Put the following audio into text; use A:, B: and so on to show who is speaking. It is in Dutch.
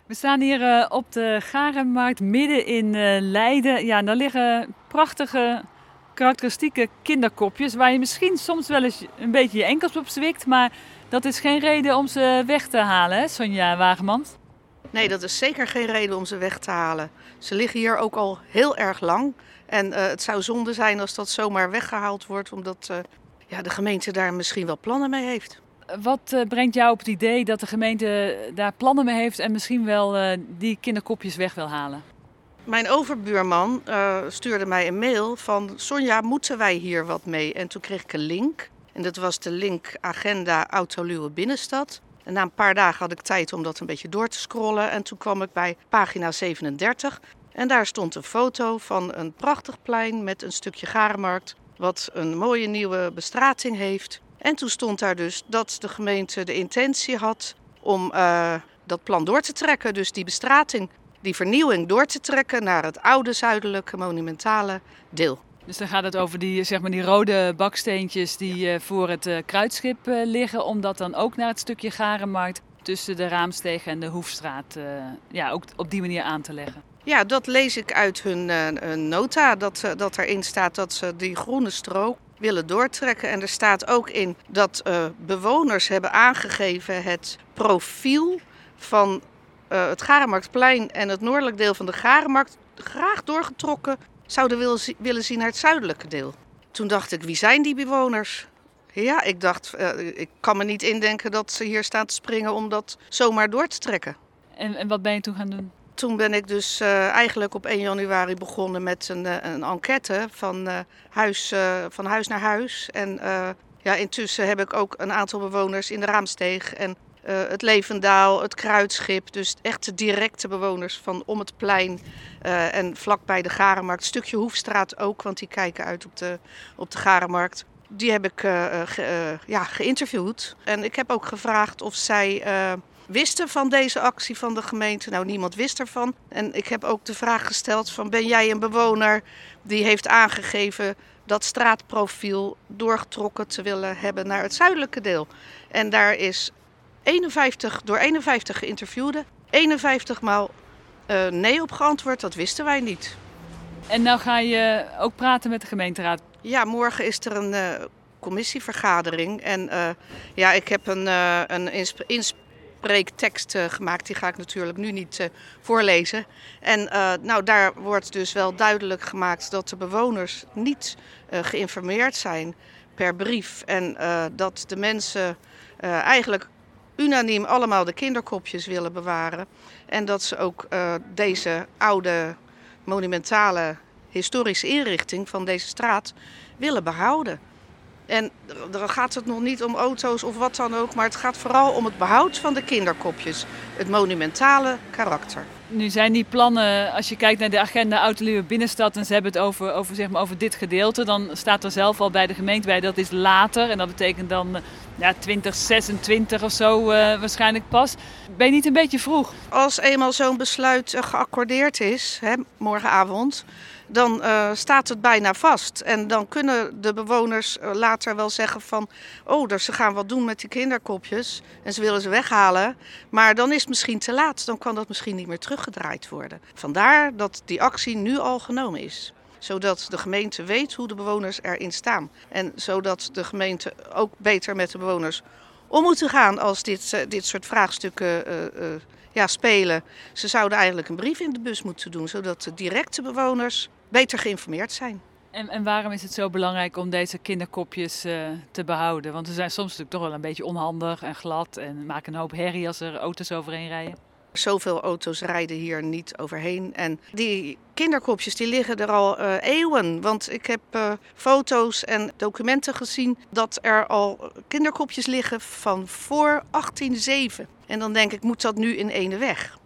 A: We staan hier op de Garenmarkt midden in Leiden. Ja, en daar liggen prachtige, karakteristieke kinderkopjes waar je misschien soms wel eens een beetje je enkels op zwikt. Maar dat is geen reden om ze weg te halen, hè, Sonja Wagemans?
B: Nee, dat is zeker geen reden om ze weg te halen. Ze liggen hier ook al heel erg lang. En het zou zonde zijn als dat zomaar weggehaald wordt, omdat de gemeente daar misschien wel plannen mee heeft.
A: Wat brengt jou op het idee dat de gemeente daar plannen mee heeft en misschien wel die kinderkopjes weg wil halen?
B: Mijn overbuurman stuurde mij een mail van: Sonja, moeten wij hier wat mee? En toen kreeg ik een link. En dat was de link Agenda Autoluwe Binnenstad. En na een paar dagen had ik tijd om dat een beetje door te scrollen. En toen kwam ik bij pagina 37. En daar stond een foto van een prachtig plein met een stukje Garenmarkt, wat een mooie nieuwe bestrating heeft. En toen stond daar dus dat de gemeente de intentie had om dat plan door te trekken. Dus die bestrating, die vernieuwing door te trekken naar het oude zuidelijke monumentale deel.
A: Dus dan gaat het over die, zeg maar, die rode baksteentjes die voor het Kruidschip liggen. Om dat dan ook naar het stukje Garenmarkt tussen de Raamsteeg en de Hoefstraat ook op die manier aan te leggen.
B: Ja, dat lees ik uit hun nota, dat erin staat dat ze die groene strook willen doortrekken. En er staat ook in dat bewoners hebben aangegeven het profiel van het Garenmarktplein en het noordelijk deel van de Garenmarkt graag doorgetrokken zouden willen zien naar het zuidelijke deel. Toen dacht ik, wie zijn die bewoners? Ja, ik dacht, ik kan me niet indenken dat ze hier staan te springen om dat zomaar door te trekken.
A: En wat ben je toen gaan doen?
B: Toen ben ik dus eigenlijk op 1 januari begonnen met een enquête van huis naar huis. En intussen heb ik ook een aantal bewoners in de Raamsteeg en het Levendaal, het Kruidschip. Dus echt de directe bewoners van om het plein en vlakbij de Garenmarkt. Een stukje Hoefstraat ook, want die kijken uit op de Garenmarkt. Die heb ik geïnterviewd. En ik heb ook gevraagd of zij wisten van deze actie van de gemeente. Nou, niemand wist ervan. En ik heb ook de vraag gesteld van: ben jij een bewoner die heeft aangegeven dat straatprofiel doorgetrokken te willen hebben naar het zuidelijke deel? En daar is 51 geïnterviewden, 51 maal nee op geantwoord. Dat wisten wij niet.
A: En nou ga je ook praten met de gemeenteraad?
B: Ja, morgen is er een commissievergadering. En ik heb een inspreektekst gemaakt. Die ga ik natuurlijk nu niet voorlezen. En daar wordt dus wel duidelijk gemaakt dat de bewoners niet geïnformeerd zijn per brief. En dat de mensen eigenlijk unaniem allemaal de kinderkopjes willen bewaren. En dat ze ook deze oude monumentale historische inrichting van deze straat willen behouden. En dan gaat het nog niet om auto's of wat dan ook, maar het gaat vooral om het behoud van de kinderkopjes. Het monumentale karakter.
A: Nu zijn die plannen, als je kijkt naar de agenda Autoluwe Binnenstad en ze hebben het over dit gedeelte, dan staat er zelf al bij de gemeente bij dat is later. En dat betekent dan 2026 of zo waarschijnlijk pas. Ben je niet een beetje vroeg?
B: Als eenmaal zo'n besluit geaccordeerd is, morgenavond, dan staat het bijna vast. En dan kunnen de bewoners later wel zeggen van: ze gaan wat doen met die kinderkopjes en ze willen ze weghalen. Maar dan is het misschien te laat, dan kan dat misschien niet meer teruggedraaid worden. Vandaar dat die actie nu al genomen is. Zodat de gemeente weet hoe de bewoners erin staan. En zodat de gemeente ook beter met de bewoners om moet gaan als dit soort vraagstukken spelen. Ze zouden eigenlijk een brief in de bus moeten doen, zodat de directe bewoners beter geïnformeerd zijn.
A: En waarom is het zo belangrijk om deze kinderkopjes te behouden? Want ze zijn soms natuurlijk toch wel een beetje onhandig en glad en maken een hoop herrie als er auto's overheen rijden.
B: Zoveel auto's rijden hier niet overheen. En die kinderkopjes die liggen er al eeuwen. Want ik heb foto's en documenten gezien dat er al kinderkopjes liggen van voor 1807. En dan denk ik, moet dat nu in ene weg?